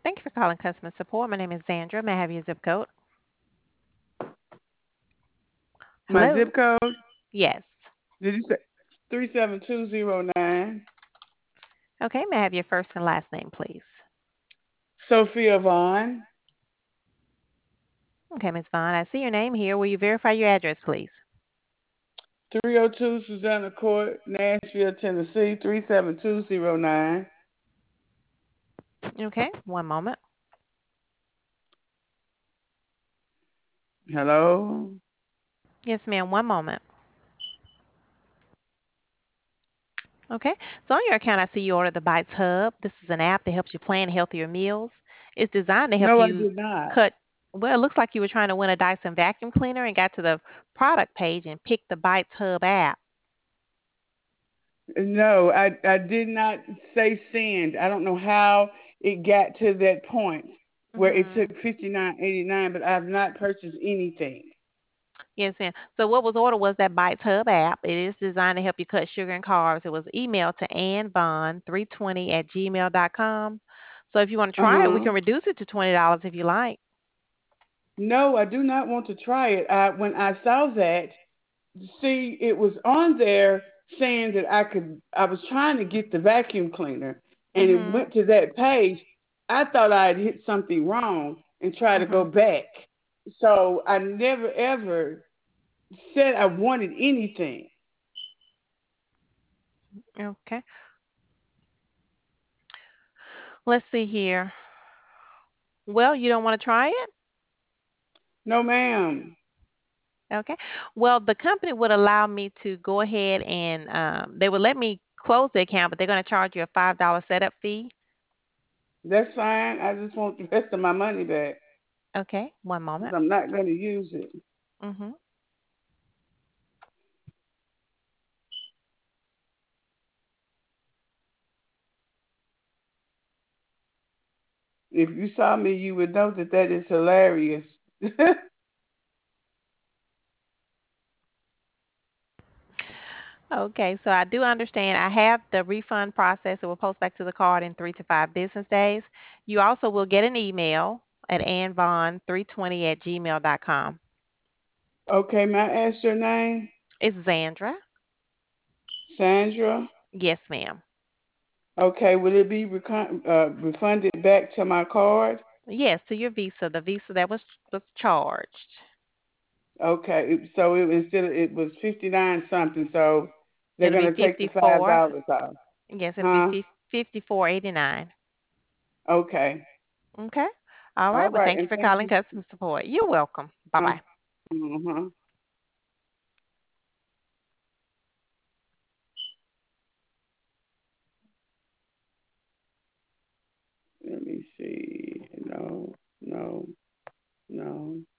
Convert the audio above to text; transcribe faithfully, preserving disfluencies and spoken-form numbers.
Thank you for calling customer support. My name is Zandra. May I have your zip code? My Hello? zip code, Yes. did you say three seven two zero nine? Okay, may I have your first and last name, please? Sophia Vaughn, Okay, Miz Vaughn, I see your name here. Will you verify your address, please? three oh two Susanna Court, Nashville, Tennessee, three seven two zero nine. Okay, one moment. Hello? Yes, ma'am, one moment. Okay, so on your account, I see you ordered the Bites Hub. This is an app that helps you plan healthier meals. It's designed to help No, I you did not. cut. Well, it looks like you were trying to win a Dyson vacuum cleaner and got to the product page and picked the Bites Hub app. No, I, I did not say send. I don't know how it got to that point where it Mm-hmm. took fifty nine eighty nine, but I've not purchased anything. Yes, ma'am. So what was ordered was that Bites Hub app. It is designed to help you cut sugar and carbs. It was emailed to Ann Bond three twenty at gmail dot com. So if you want to Uh try it, we huh. can reduce it to twenty dollars if you like. No, I do not want to try it. I, when I saw that, see, it was on there saying that I could, I was trying to get the vacuum cleaner and it Mhm. went to that page. I thought I had hit something wrong and tried to go Mhm. back. So I never ever said I wanted anything. Okay. Let's see here. Well, you don't want to try it? No, ma'am. Okay. Well, the company would allow me to go ahead and um, they would let me close the account, but they're going to charge you a five dollar setup fee. That's fine. I just want the rest of my money back Okay. One because moment. I'm not going to use it. Mhm. If you saw me, you would know that that is hilarious. Okay, so I do understand. I have the refund process. It will post back to the card in three to five business days. You also will get an email at annvon three twenty at gmail dot com. Okay, may I ask your name? It's Zandra. Sandra. Yes, ma'am. Okay, will it be recon- uh, refunded back to my card? Yes, to your Visa, the Visa that was was charged. Okay, it- so it was still it was fifty nine something. So they're It'll be gonna take the five fifty-four. dollars off, Yes, it'll be huh? fif- fifty-four eighty-nine. Okay, Okay. All all right. Well, right, thank you and for thank calling you. customer support. You're welcome. Uh Bye-bye. huh. Let me see. No, no, no.